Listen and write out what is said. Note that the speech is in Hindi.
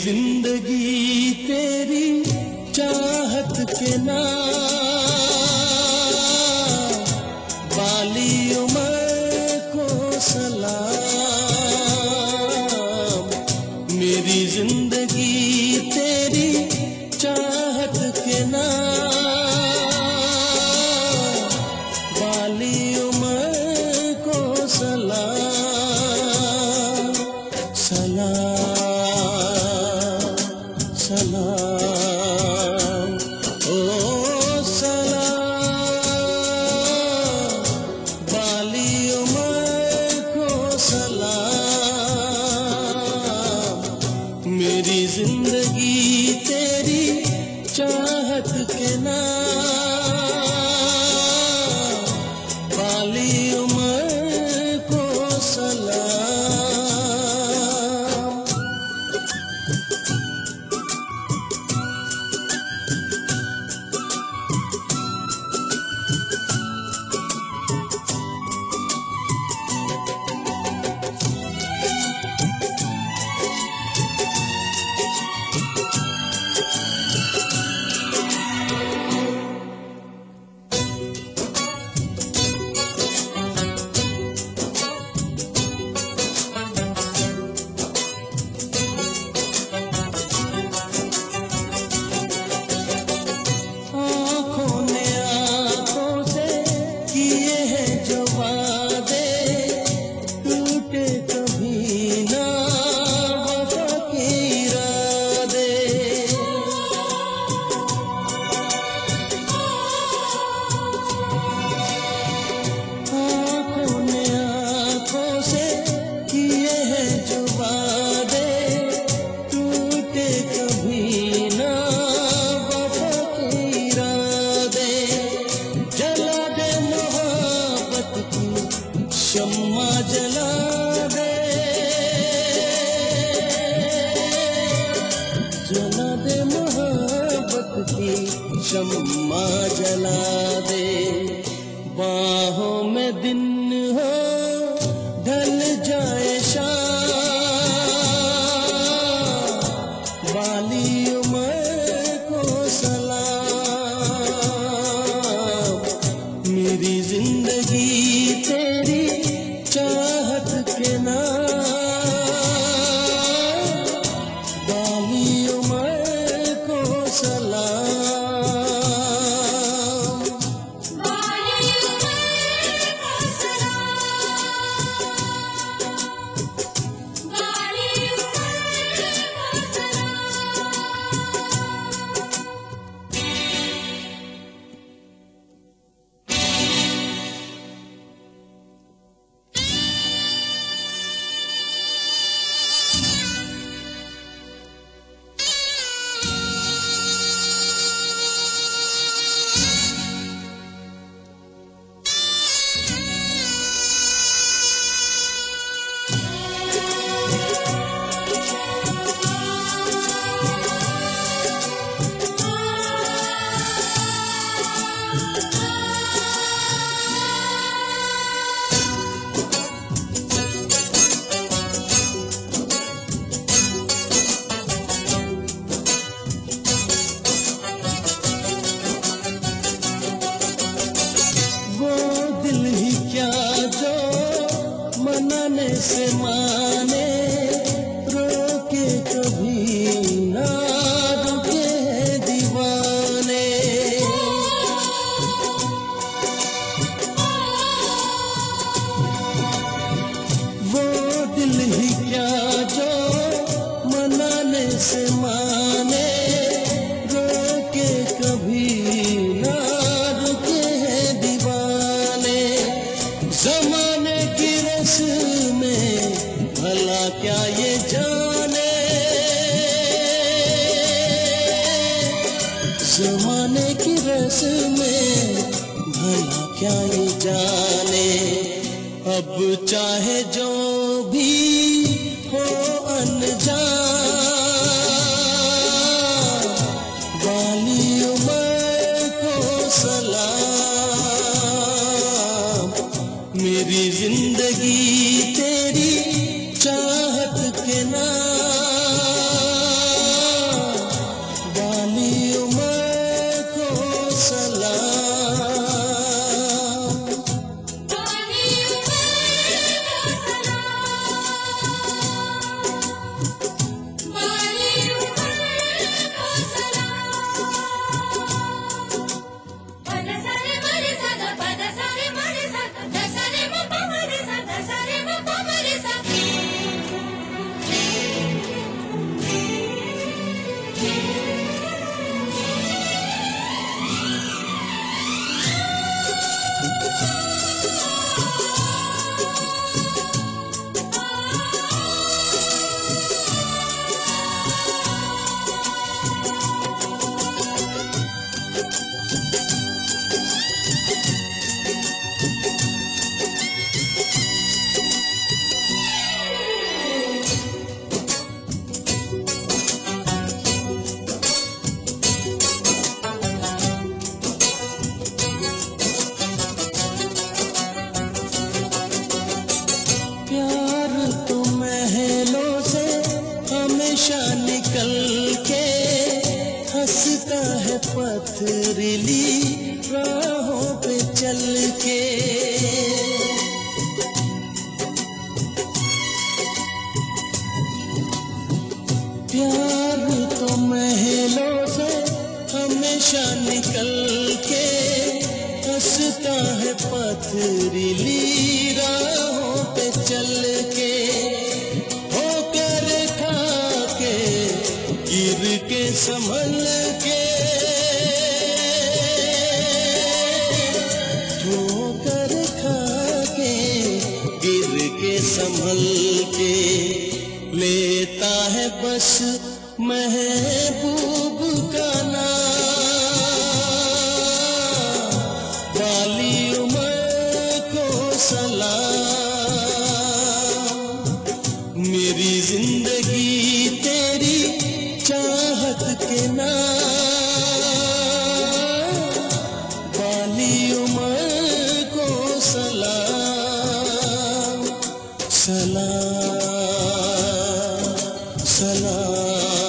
जिंदगी तेरी चाहत के नाम, बाली उम्र को सलाम। मेरी जिंदगी तेरी चाहत के नाम, बाली उम्र को सलाम। सलाम सलाम ओ सलाम, बाली उम्र को सलाम। मेरी जिंदगी तेरी चाहत के नाम, बाली उम्र को सलाम। शम्मा जला दे, जला दे मोहब्बत की शम्मा जला दे। बाहों में दिन हो ढल जाए शाम, बाली उम्र को सलाम। मेरी जिंदगी तेरी चाहत के नाम, बाली उम्र को सलाम। बाली उम्र को सलाम, बाली उम्र को मनाने से माने, रोके कभी ना रुके दीवाने। वो दिल ही क्या जो मनाने से माने, रोके कभी ना रुके दीवाने। ज़माने की में भला क्या ये जाने, ज़माने की रस में भला क्या ये जाने। अब चाहे जो भी हो अनजान, बाली उम्र को सलाम। मेरी जिंदगी तेरी चाहत के नाम, हमेशा निकल के हंसता है पथरीली राहों पे चल के। प्यार तो महलों से हमेशा निकल के हंसता है पथरीली राहों पे चल के। होकर खा के गिर के संभल के, ठोकर खा के गिर के संभल के लेता है बस महबूब का नाम। वाली उम्र को सलाम, मेरी जिंदगी तेरी चाहत के नाम। वाली उम्र को सलाम, सलाम, सलाम।